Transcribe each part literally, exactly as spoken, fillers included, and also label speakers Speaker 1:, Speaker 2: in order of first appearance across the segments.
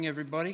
Speaker 1: Everybody,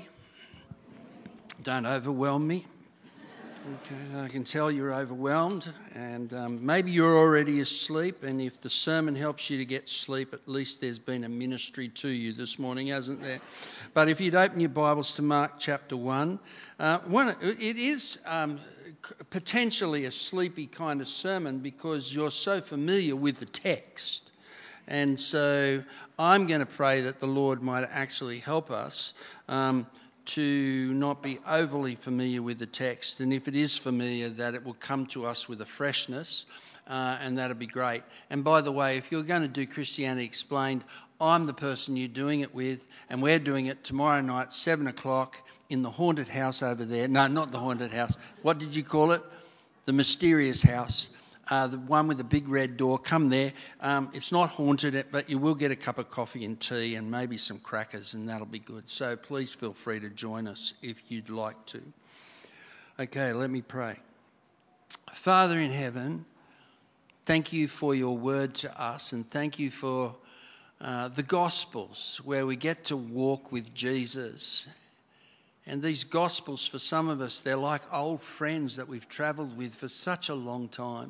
Speaker 1: don't overwhelm me. Okay, I can tell you're overwhelmed, and um, maybe you're already asleep, and if the sermon helps you to get sleep, at least there's been a ministry to you this morning, hasn't there? But if you'd open your Bibles to Mark chapter one, uh, one it is um, potentially a sleepy kind of sermon because you're so familiar with the text. And so I'm going to pray that the Lord might actually help us um, to not be overly familiar with the text. And if it is familiar, that it will come to us with a freshness, uh, and that'll be great. And by the way, if you're going to do Christianity Explained, I'm the person you're doing it with, and we're doing it tomorrow night, seven o'clock, in the haunted house over there. No, not the haunted house. What did you call it? The mysterious house. Uh, the one with the big red door, come there. Um, it's not haunted, but you will get a cup of coffee and tea and maybe some crackers, and that'll be good. So please feel free to join us if you'd like to. Okay, let me pray. Father in heaven, thank you for your word to us, and thank you for uh, the Gospels where we get to walk with Jesus. And these Gospels, for some of us, they're like old friends that we've travelled with for such a long time.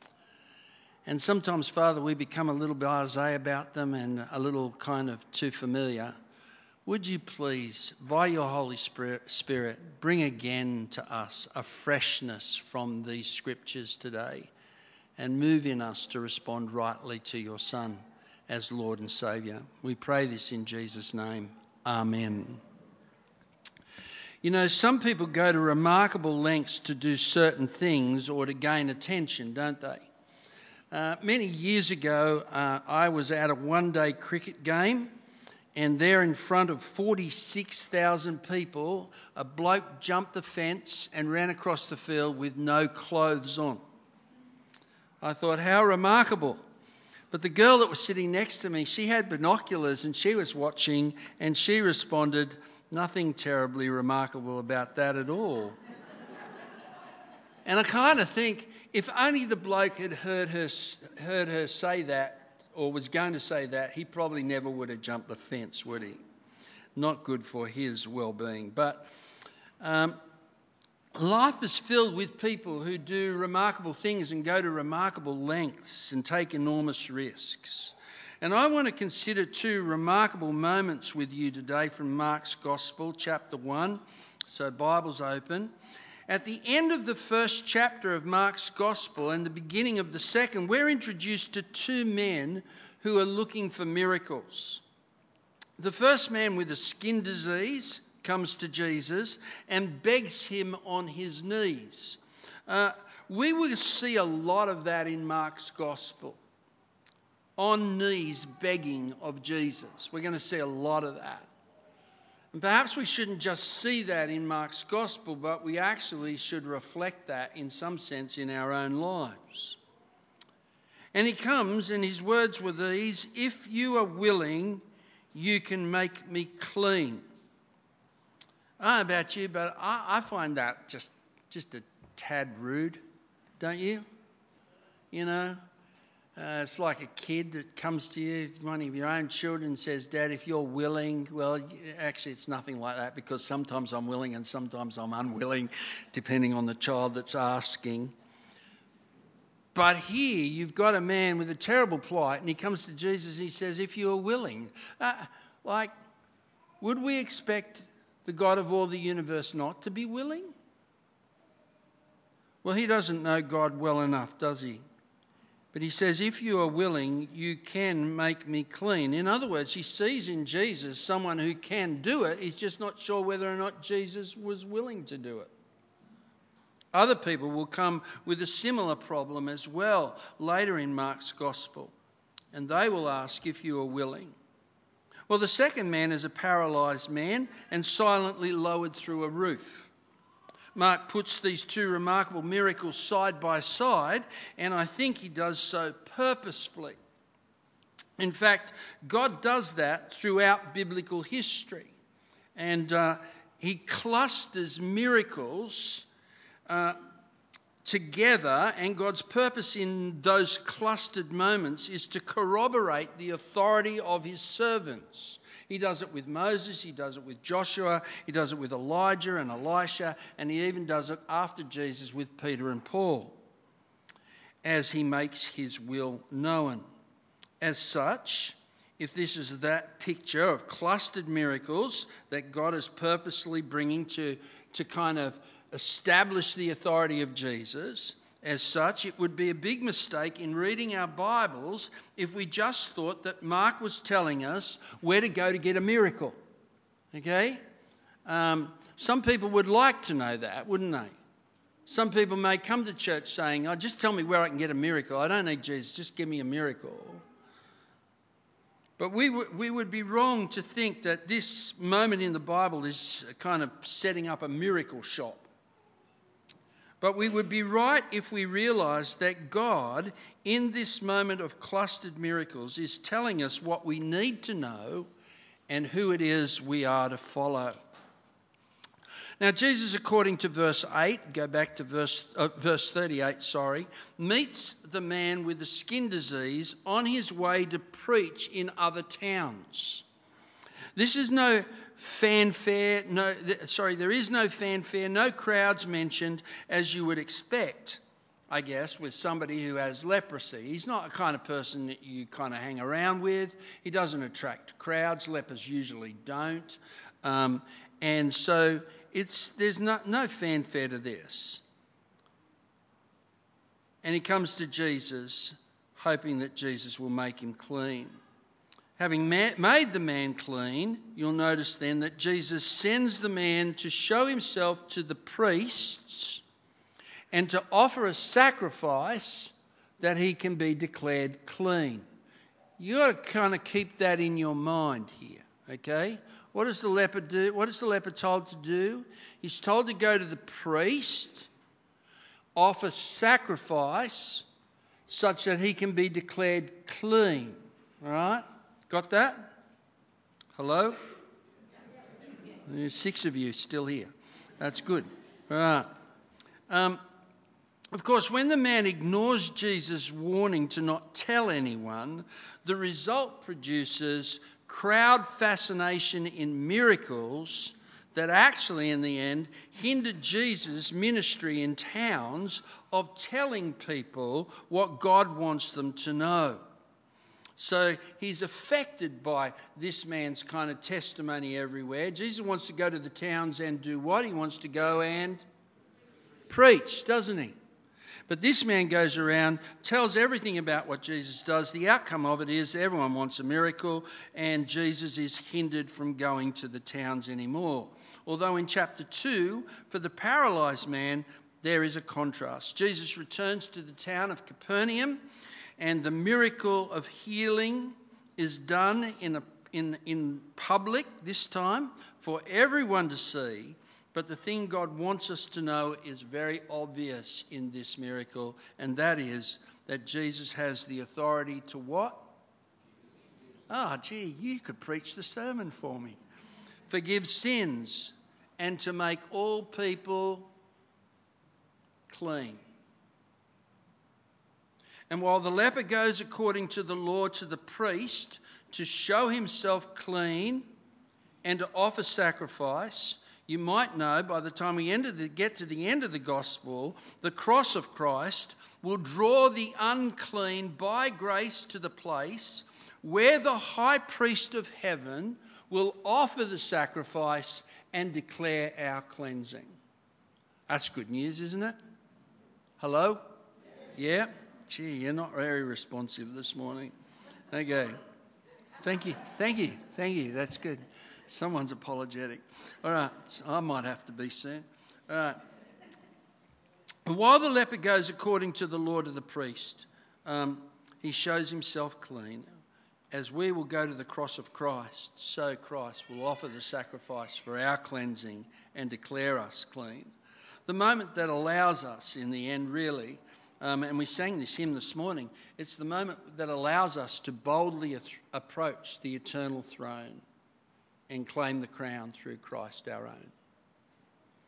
Speaker 1: And sometimes, Father, we become a little blasé about them and a little kind of too familiar. Would you please, by your Holy Spirit, bring again to us a freshness from these scriptures today and move in us to respond rightly to your Son as Lord and Saviour. We pray this in Jesus' name. Amen. You know, some people go to remarkable lengths to do certain things or to gain attention, don't they? Uh, many years ago, uh, I was at a one-day cricket game, and there in front of forty-six thousand people, a bloke jumped the fence and ran across the field with no clothes on. I thought, how remarkable. But the girl that was sitting next to me, she had binoculars and she was watching, and she responded, nothing terribly remarkable about that at all. And I kind of think, if only the bloke had heard her heard her say that, or was going to say that, he probably never would have jumped the fence, would he? Not good for his well-being. But um, life is filled with people who do remarkable things and go to remarkable lengths and take enormous risks. And I want to consider two remarkable moments with you today from Mark's Gospel, chapter one. So Bible's open. At the end of the first chapter of Mark's Gospel and the beginning of the second, we're introduced to two men who are looking for miracles. The first man with a skin disease comes to Jesus and begs him on his knees. Uh, we will see a lot of that in Mark's Gospel. On knees begging of Jesus. We're going to see a lot of that. And perhaps we shouldn't just see that in Mark's Gospel, but we actually should reflect that in some sense in our own lives. And he comes, and his words were these: if you are willing, you can make me clean. I don't know about you, but I, I find that just, just a tad rude, don't you? You know? Uh, it's like a kid that comes to you, one of your own children says, Dad, if you're willing, well, actually it's nothing like that, because sometimes I'm willing and sometimes I'm unwilling, depending on the child that's asking. But here you've got a man with a terrible plight, and he comes to Jesus and he says, if you are willing. Uh, like, would we expect the God of all the universe not to be willing? Well, he doesn't know God well enough, does he? But he says, if you are willing, you can make me clean. In other words, he sees in Jesus someone who can do it. He's just not sure whether or not Jesus was willing to do it. Other people will come with a similar problem as well later in Mark's Gospel. And they will ask if you are willing. Well, the second man is a paralysed man and silently lowered through a roof. Mark puts these two remarkable miracles side by side, and I think he does so purposefully. In fact, God does that throughout biblical history. And uh, he clusters miracles uh, together, and God's purpose in those clustered moments is to corroborate the authority of his servants. He does it with Moses, he does it with Joshua, he does it with Elijah and Elisha, and he even does it after Jesus with Peter and Paul, as he makes his will known. As such, if this is that picture of clustered miracles that God is purposely bringing to, to kind of establish the authority of Jesus, as such, it would be a big mistake in reading our Bibles if we just thought that Mark was telling us where to go to get a miracle. Okay? Um, some people would like to know that, wouldn't they? Some people may come to church saying, oh, just tell me where I can get a miracle. I don't need Jesus, just give me a miracle. But we, w- we would be wrong to think that this moment in the Bible is kind of setting up a miracle shop. But we would be right if we realised that God, in this moment of clustered miracles, is telling us what we need to know and who it is we are to follow. Now, Jesus, according to verse eight, go back to verse, uh, verse thirty-eight, sorry, meets the man with the skin disease on his way to preach in other towns. This is no fanfare, no, sorry, there is no fanfare, no crowds mentioned, as you would expect, I guess, with somebody who has leprosy. He's not a kind of person that you kind of hang around with. He doesn't attract crowds. Lepers usually don't. Um, and so it's there's no, no fanfare to this. And he comes to Jesus, hoping that Jesus will make him clean. Having made the man clean, you'll notice then that Jesus sends the man to show himself to the priests and to offer a sacrifice that he can be declared clean. You've got to kind of keep that in your mind here, okay? What does the leper do? What is the leper told to do? He's told to go to the priest, offer sacrifice such that he can be declared clean, all right? Got that? Hello? There's six of you still here. That's good. All right. Um, of course, when the man ignores Jesus' warning to not tell anyone, the result produces crowd fascination in miracles that actually, in the end, hindered Jesus' ministry in towns of telling people what God wants them to know. So he's affected by this man's kind of testimony everywhere. Jesus wants to go to the towns and do what? He wants to go and preach, doesn't he? But this man goes around, tells everything about what Jesus does. The outcome of it is everyone wants a miracle, and Jesus is hindered from going to the towns anymore. Although in chapter two, for the paralysed man, there is a contrast. Jesus returns to the town of Capernaum, and the miracle of healing is done in, a, in, in public this time for everyone to see. But the thing God wants us to know is very obvious in this miracle, and that is that Jesus has the authority to what? Ah, oh, gee, you could preach the sermon for me. Forgive sins and to make all people clean. And while the leper goes according to the law to the priest to show himself clean and to offer sacrifice, you might know by the time we get to the end of the gospel, the cross of Christ will draw the unclean by grace to the place where the high priest of heaven will offer the sacrifice and declare our cleansing. That's good news, isn't it? Hello? Yeah? Gee, you're not very responsive this morning. Okay. Thank you. Thank you. Thank you. That's good. Someone's apologetic. All right. So I might have to be soon. All right. And while the leper goes according to the law to the priest, um, he shows himself clean. As we will go to the cross of Christ, so Christ will offer the sacrifice for our cleansing and declare us clean. The moment that allows us, in the end, really, Um, and we sang this hymn this morning, it's the moment that allows us to boldly th- approach the eternal throne and claim the crown through Christ our own.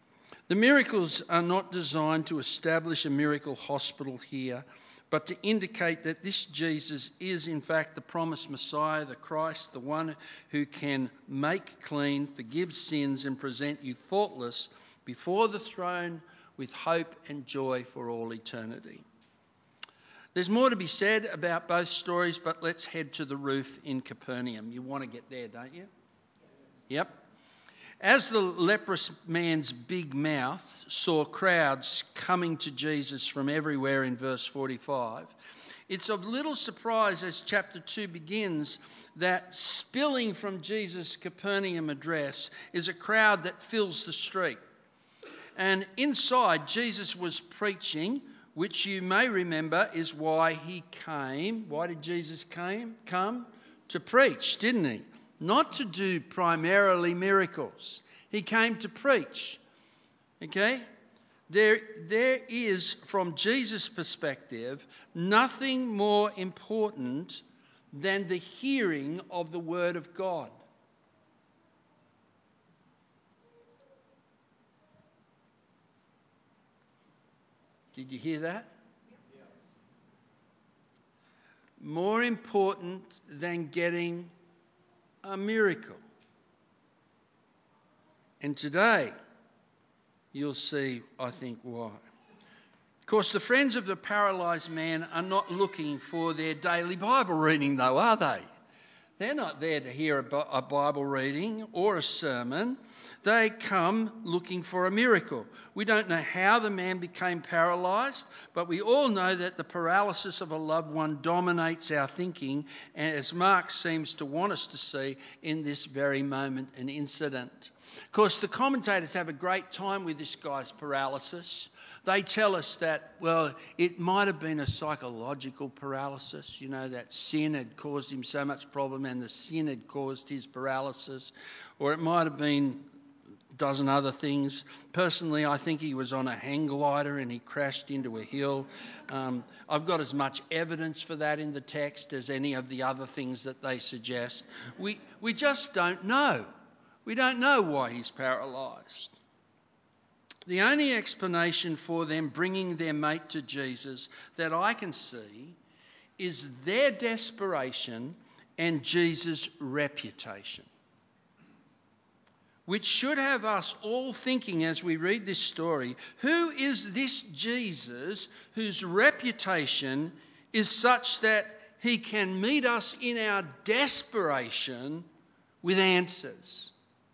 Speaker 1: The miracles are not designed to establish a miracle hospital here, but to indicate that this Jesus is in fact the promised Messiah, the Christ, the one who can make clean, forgive sins and present you faultless before the throne with hope and joy for all eternity. There's more to be said about both stories, but let's head to the roof in Capernaum. You want to get there, don't you? Yep. As the leprous man's big mouth saw crowds coming to Jesus from everywhere in verse forty-five, it's of little surprise as chapter two begins that spilling from Jesus' Capernaum address is a crowd that fills the street. And inside, Jesus was preaching, which you may remember is why he came. Why did Jesus came? come? To preach, didn't he? Not to do primarily miracles. He came to preach. Okay? There, there is, from Jesus' perspective, nothing more important than the hearing of the word of God. Did you hear that? More important than getting a miracle. And today, you'll see, I think, why. Of course, the friends of the paralysed man are not looking for their daily Bible reading, though, are they? They're not there to hear a Bible reading or a sermon. They come looking for a miracle. We don't know how the man became paralysed, but we all know that the paralysis of a loved one dominates our thinking, and as Mark seems to want us to see in this very moment and incident. Of course, the commentators have a great time with this guy's paralysis. They tell us that, well, it might have been a psychological paralysis, you know, that sin had caused him so much problem and the sin had caused his paralysis, or it might have been dozen other things. Personally, I think he was on a hang glider and he crashed into a hill. Um, I've got as much evidence for that in the text as any of the other things that they suggest. We, we just don't know. We don't know why he's paralysed. The only explanation for them bringing their mate to Jesus that I can see is their desperation and Jesus' reputation, which should have us all thinking as we read this story, who is this Jesus whose reputation is such that he can meet us in our desperation with answers?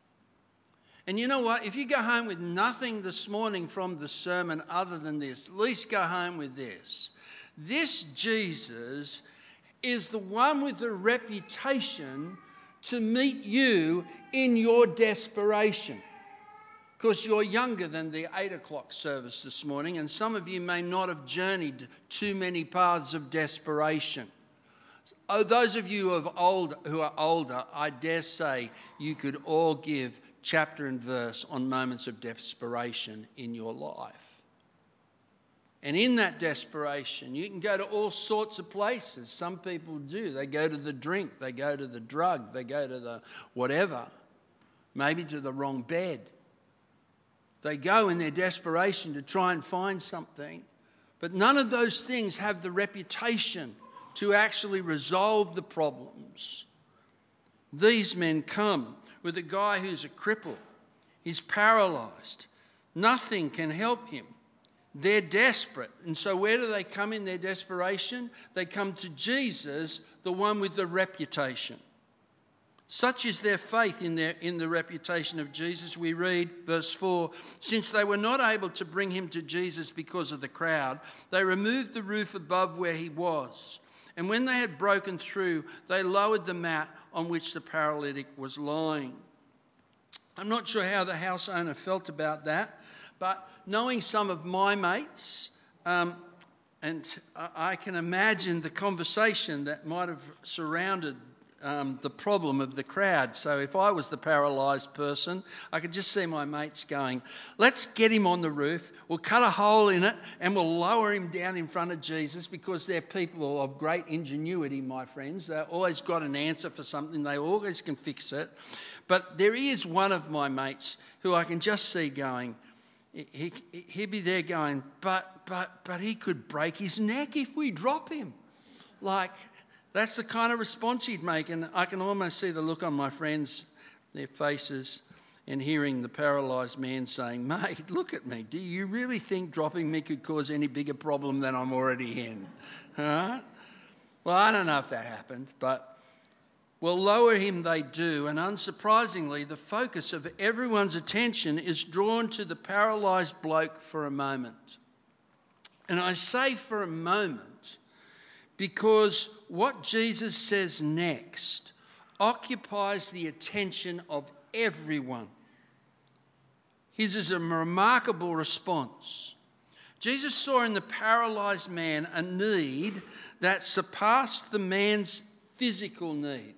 Speaker 1: And you know what? If you go home with nothing this morning from the sermon other than this, at least go home with this. This Jesus is the one with the reputation to meet you in your desperation. Of course, you're younger than the eight o'clock service this morning, and some of you may not have journeyed too many paths of desperation. Oh, those of you who, have old, who are older, I dare say you could all give chapter and verse on moments of desperation in your life. And in that desperation, you can go to all sorts of places. Some people do. They go to the drink, they go to the drug, they go to the whatever, maybe to the wrong bed. They go in their desperation to try and find something. But none of those things have the reputation to actually resolve the problems. These men come with a guy who's a cripple. He's paralysed. Nothing can help him. They're desperate. And so where do they come in their desperation? They come to Jesus, the one with the reputation. Such is their faith in, their, in the reputation of Jesus. We read verse four, since they were not able to bring him to Jesus because of the crowd, they removed the roof above where he was. And when they had broken through, they lowered the mat on which the paralytic was lying. I'm not sure how the house owner felt about that, but knowing some of my mates, um, and I can imagine the conversation that might have surrounded um, the problem of the crowd. So if I was the paralysed person, I could just see my mates going, let's get him on the roof, we'll cut a hole in it and we'll lower him down in front of Jesus, because they're people of great ingenuity, my friends. They've always got an answer for something. They always can fix it. But there is one of my mates who I can just see going, he, he'd be there going, but, but, but he could break his neck if we drop him. Like, that's the kind of response he'd make. And I can almost see the look on my friends, their faces, and hearing the paralysed man saying, mate, look at me. Do you really think dropping me could cause any bigger problem than I'm already in? All right? Well, I don't know if that happened, but well, lower him they do, and unsurprisingly, the focus of everyone's attention is drawn to the paralysed bloke for a moment. And I say for a moment because what Jesus says next occupies the attention of everyone. His is a remarkable response. Jesus saw in the paralysed man a need that surpassed the man's physical need.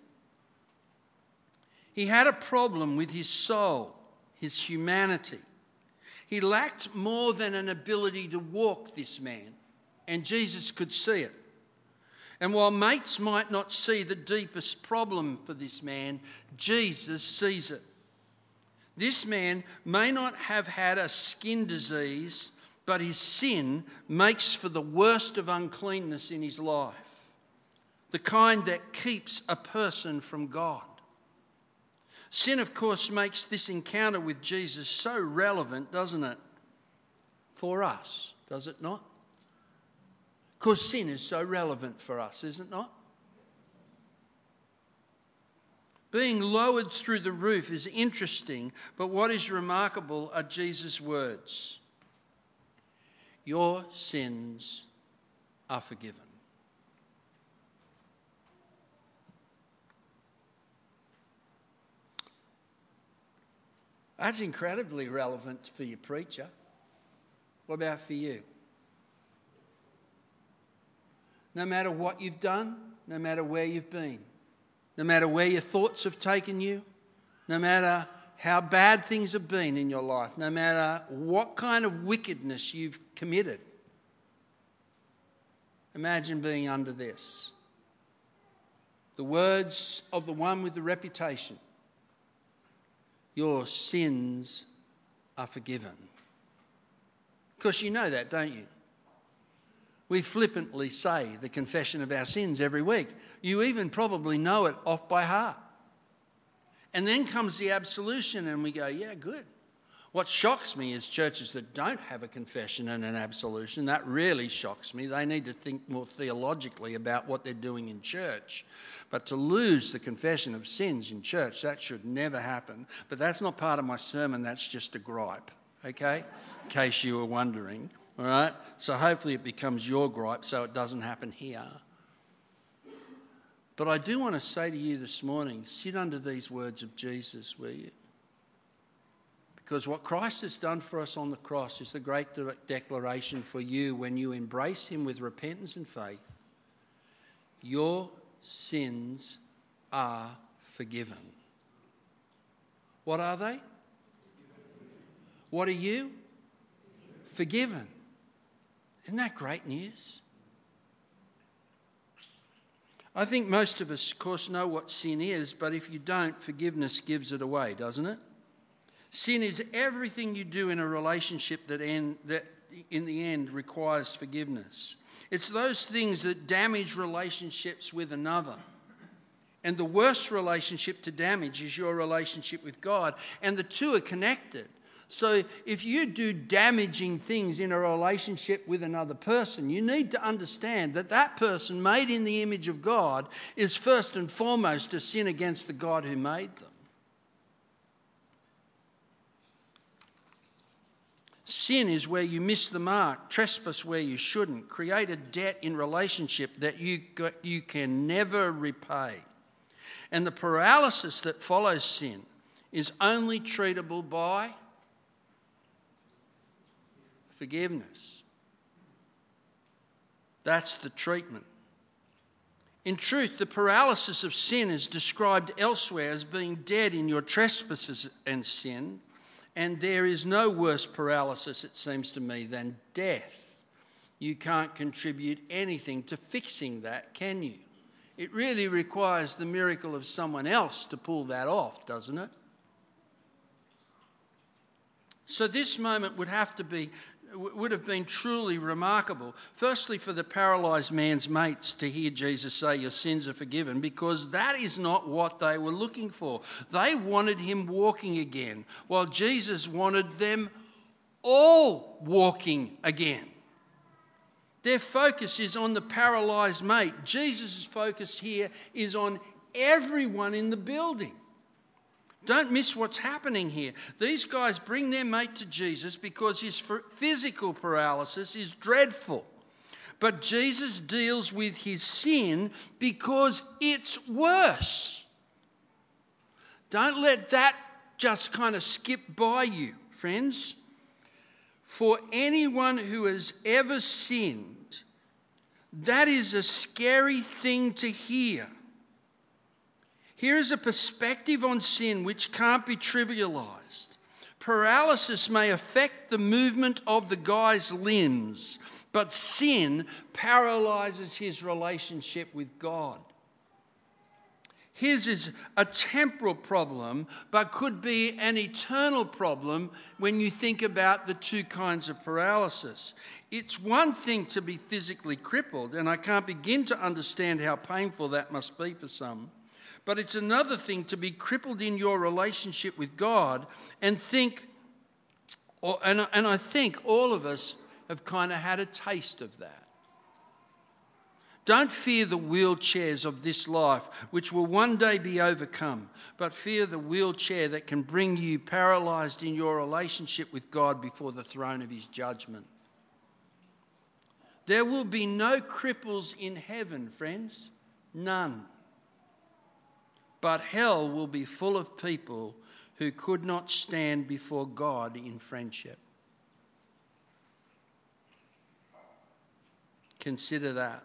Speaker 1: He had a problem with his soul, his humanity. He lacked more than an ability to walk, this man, and Jesus could see it. And while mates might not see the deepest problem for this man, Jesus sees it. This man may not have had a skin disease, but his sin makes for the worst of uncleanness in his life, the kind that keeps a person from God. Sin, of course, makes this encounter with Jesus so relevant, doesn't it? For us, does it not? Because sin is so relevant for us, is it not? Being lowered through the roof is interesting, but what is remarkable are Jesus' words. Your sins are forgiven. That's incredibly relevant for your preacher. What about for you? No matter what you've done, no matter where you've been, no matter where your thoughts have taken you, no matter how bad things have been in your life, no matter what kind of wickedness you've committed, imagine being under this. The words of the one with the reputation. Your sins are forgiven. Because you know that, don't you? We flippantly say the confession of our sins every week. You even probably know it off by heart. And then comes the absolution and we go, yeah, good. What shocks me is churches that don't have a confession and an absolution. That really shocks me. They need to think more theologically about what they're doing in church. But to lose the confession of sins in church, that should never happen. But that's not part of my sermon. That's just a gripe, okay? In case you were wondering, all right? So hopefully it becomes your gripe so it doesn't happen here. But I do want to say to you this morning, sit under these words of Jesus, will you? Because what Christ has done for us on the cross is the great declaration for you when you embrace him with repentance and faith. Your sins are forgiven. What are they? What are you? Forgiven. Isn't that great news? I think most of us, of course, know what sin is, but if you don't, forgiveness gives it away, doesn't it? Sin is everything you do in a relationship that, end, that in the end requires forgiveness. It's those things that damage relationships with another. And the worst relationship to damage is your relationship with God. And the two are connected. So if you do damaging things in a relationship with another person, you need to understand that that person made in the image of God is first and foremost a sin against the God who made them. Sin is where you miss the mark, trespass where you shouldn't, create a debt in relationship that you, you can never repay. And the paralysis that follows sin is only treatable by forgiveness. That's the treatment. In truth, the paralysis of sin is described elsewhere as being dead in your trespasses and sin. And there is no worse paralysis, it seems to me, than death. You can't contribute anything to fixing that, can you? It really requires the miracle of someone else to pull that off, doesn't it? So this moment would have to be, would have been truly remarkable. Firstly, for the paralysed man's mates to hear Jesus say, your sins are forgiven, because that is not what they were looking for. They wanted him walking again, while Jesus wanted them all walking again. Their focus is on the paralysed mate. Jesus' focus here is on everyone in the building. Don't miss what's happening here. These guys bring their mate to Jesus because his physical paralysis is dreadful. But Jesus deals with his sin because it's worse. Don't let that just kind of skip by you, friends. For anyone who has ever sinned, that is a scary thing to hear. Here is a perspective on sin which can't be trivialized. Paralysis may affect the movement of the guy's limbs, but sin paralyzes his relationship with God. His is a temporal problem, but could be an eternal problem when you think about the two kinds of paralysis. It's one thing to be physically crippled, and I can't begin to understand how painful that must be for some. But it's another thing to be crippled in your relationship with God and think, or, and, and I think all of us have kind of had a taste of that. Don't fear the wheelchairs of this life, which will one day be overcome, but fear the wheelchair that can bring you paralysed in your relationship with God before the throne of his judgment. There will be no cripples in heaven, friends. None. But hell will be full of people who could not stand before God in friendship. Consider that.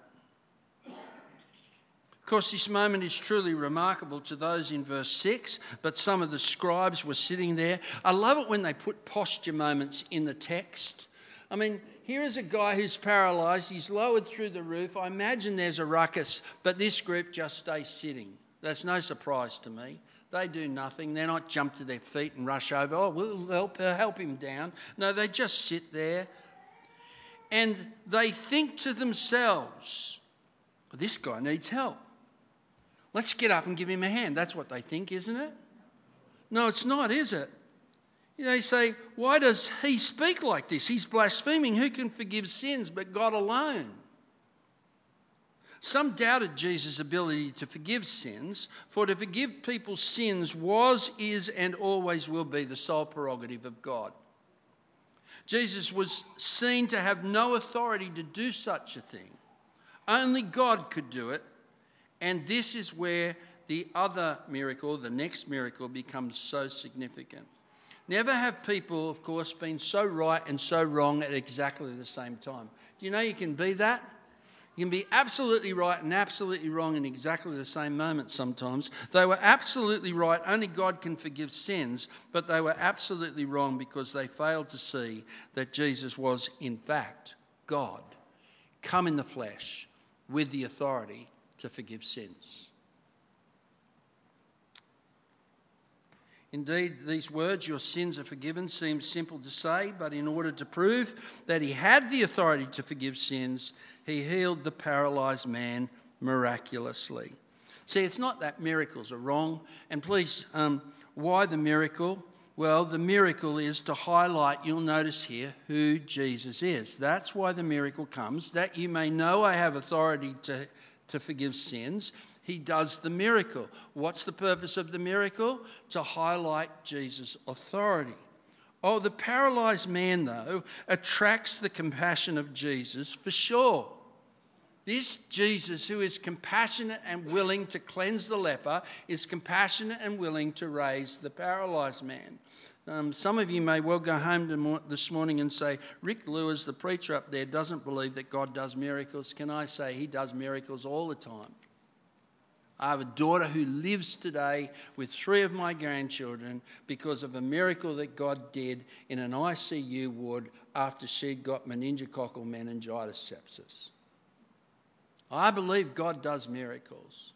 Speaker 1: Of course, this moment is truly remarkable to those in verse six, but some of the scribes were sitting there. I love it when they put posture moments in the text. I mean, here is a guy who's paralysed. He's lowered through the roof. I imagine there's a ruckus, but this group just stays sitting. That's no surprise to me. They do nothing. They're not jump to their feet and rush over. Oh, we'll help, help him down. No, they just sit there. And they think to themselves, this guy needs help. Let's get up and give him a hand. That's what they think, isn't it? No, it's not, is it? They say, why does he speak like this? He's blaspheming. Who can forgive sins but God alone? Some doubted Jesus' ability to forgive sins, for to forgive people's sins was, is, and always will be the sole prerogative of God. Jesus was seen to have no authority to do such a thing. Only God could do it, and this is where the other miracle, the next miracle, becomes so significant. Never have people, of course, been so right and so wrong at exactly the same time. Do you know you can be that? You can be absolutely right and absolutely wrong in exactly the same moment sometimes. They were absolutely right, only God can forgive sins, but they were absolutely wrong because they failed to see that Jesus was, in fact, God, come in the flesh with the authority to forgive sins. Indeed, these words, your sins are forgiven, seem simple to say, but in order to prove that he had the authority to forgive sins, he healed the paralysed man miraculously. See, it's not that miracles are wrong. And please, um, why the miracle? Well, the miracle is to highlight, you'll notice here, who Jesus is. That's why the miracle comes, that you may know I have authority to, to forgive sins. He does the miracle. What's the purpose of the miracle? To highlight Jesus' authority. Oh, the paralysed man, though, attracts the compassion of Jesus for sure. This Jesus, who is compassionate and willing to cleanse the leper, is compassionate and willing to raise the paralysed man. Um, some of you may well go home this morning and say, Rick Lewis, the preacher up there, doesn't believe that God does miracles. Can I say he does miracles all the time? I have a daughter who lives today with three of my grandchildren because of a miracle that God did in an I C U ward after she'd got meningococcal meningitis sepsis. I believe God does miracles.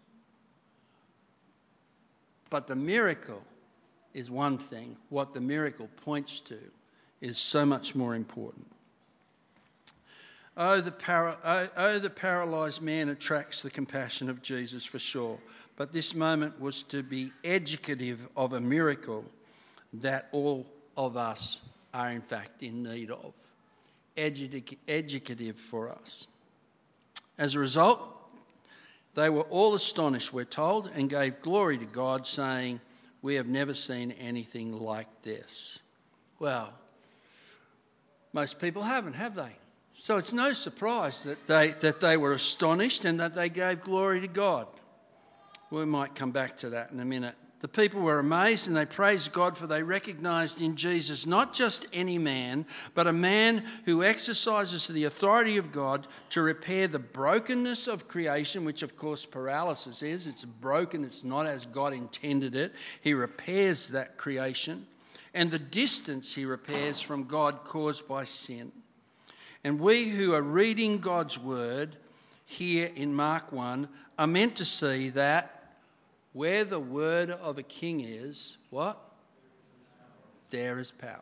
Speaker 1: But the miracle is one thing. What the miracle points to is so much more important. Oh, the, para- oh, oh, the paralysed man attracts the compassion of Jesus for sure. But this moment was to be educative of a miracle that all of us are in fact in need of. Edu- educative for us. As a result, they were all astonished, we're told, and gave glory to God, saying, "We have never seen anything like this." Well, most people haven't, have they? So it's no surprise that they, that they were astonished and that they gave glory to God. We might come back to that in a minute. The people were amazed and they praised God, for they recognised in Jesus not just any man, but a man who exercises the authority of God to repair the brokenness of creation, which of course paralysis is. It's broken, it's not as God intended it. He repairs that creation. And the distance he repairs from God caused by sin. And we who are reading God's word here in Mark one are meant to see that where the word of a king is, what? There is power.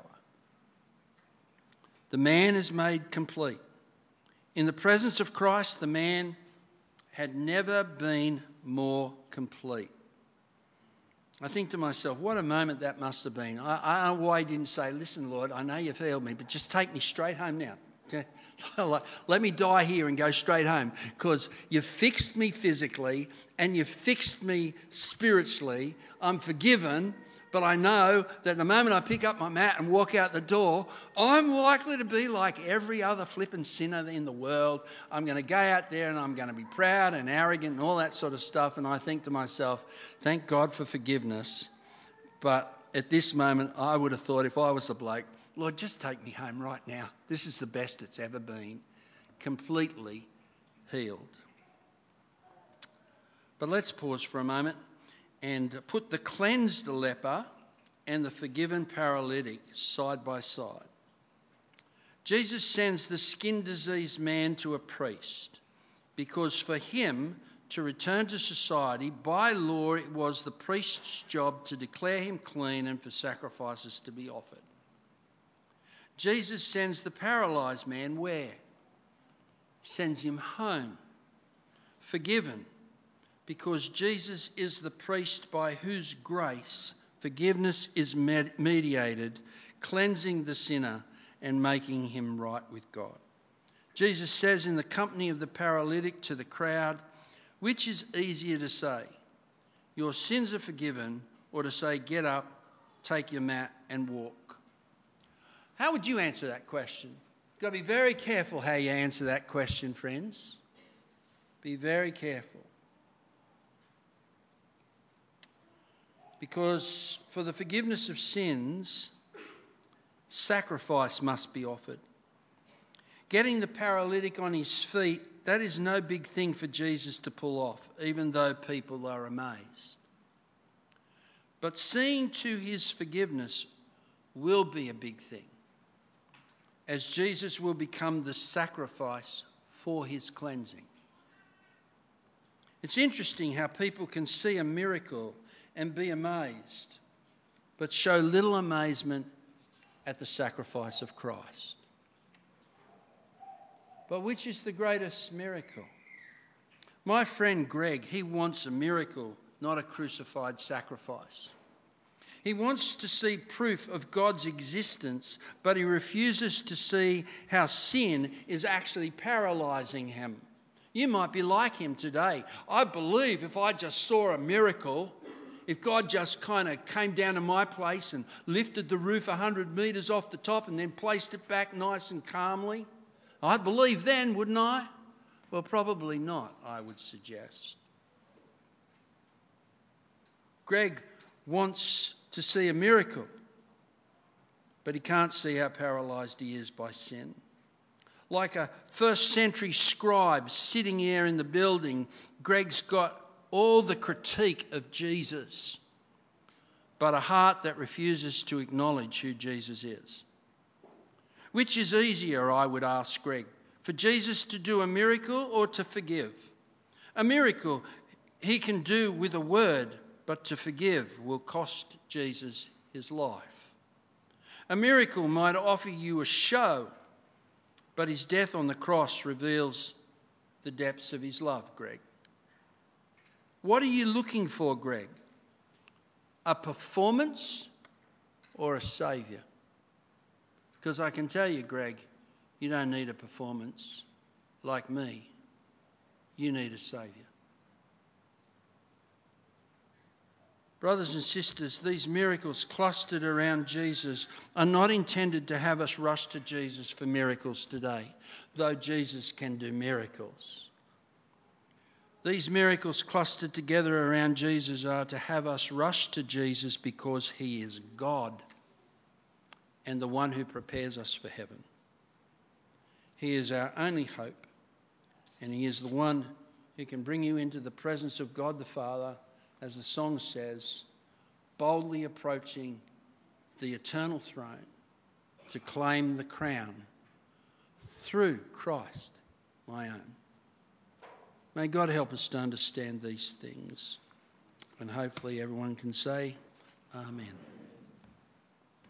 Speaker 1: The man is made complete. In the presence of Christ, the man had never been more complete. I think to myself, what a moment that must have been. I, I don't know why he didn't say, "Listen, Lord, I know you've healed me, but just take me straight home now. Okay? Let me die here and go straight home, because you've fixed me physically and you've fixed me spiritually. I'm forgiven, but I know that the moment I pick up my mat and walk out the door, I'm likely to be like every other flippin' sinner in the world. I'm going to go out there and I'm going to be proud and arrogant and all that sort of stuff." And I think to myself, thank God for forgiveness. But at this moment, I would have thought, if I was the bloke, "Lord, just take me home right now. This is the best it's ever been." Completely healed. But let's pause for a moment and put the cleansed leper and the forgiven paralytic side by side. Jesus sends the skin-diseased man to a priest because for him to return to society, by law, it was the priest's job to declare him clean and for sacrifices to be offered. Jesus sends the paralysed man where? He sends him home, forgiven, because Jesus is the priest by whose grace forgiveness is med- mediated, cleansing the sinner and making him right with God. Jesus says in the company of the paralytic to the crowd, which is easier to say, "Your sins are forgiven," or to say, "Get up, take your mat and walk"? How would you answer that question? You've got to be very careful how you answer that question, friends. Be very careful. Because for the forgiveness of sins, sacrifice must be offered. Getting the paralytic on his feet, that is no big thing for Jesus to pull off, even though people are amazed. But seeing to his forgiveness will be a big thing, as Jesus will become the sacrifice for his cleansing. It's interesting how people can see a miracle and be amazed, but show little amazement at the sacrifice of Christ. But which is the greatest miracle? My friend Greg, he wants a miracle, not a crucified sacrifice. He wants to see proof of God's existence, but he refuses to see how sin is actually paralysing him. You might be like him today. I believe if I just saw a miracle, if God just kind of came down to my place and lifted the roof one hundred metres off the top and then placed it back nice and calmly, I'd believe then, wouldn't I? Well, probably not, I would suggest. Greg wants to see a miracle, but he can't see how paralysed he is by sin. Like a first century scribe sitting here in the building, Greg's got all the critique of Jesus, but a heart that refuses to acknowledge who Jesus is. Which is easier, I would ask Greg, for Jesus to do a miracle or to forgive? A miracle he can do with a word, but to forgive will cost Jesus his life. A miracle might offer you a show, but his death on the cross reveals the depths of his love, Greg. What are you looking for, Greg? A performance or a saviour? Because I can tell you, Greg, you don't need a performance like me. You need a saviour. Brothers and sisters, these miracles clustered around Jesus are not intended to have us rush to Jesus for miracles today, though Jesus can do miracles. These miracles clustered together around Jesus are to have us rush to Jesus because he is God and the one who prepares us for heaven. He is our only hope, and he is the one who can bring you into the presence of God the Father, as the song says, boldly approaching the eternal throne to claim the crown through Christ, my own. May God help us to understand these things, and hopefully everyone can say amen.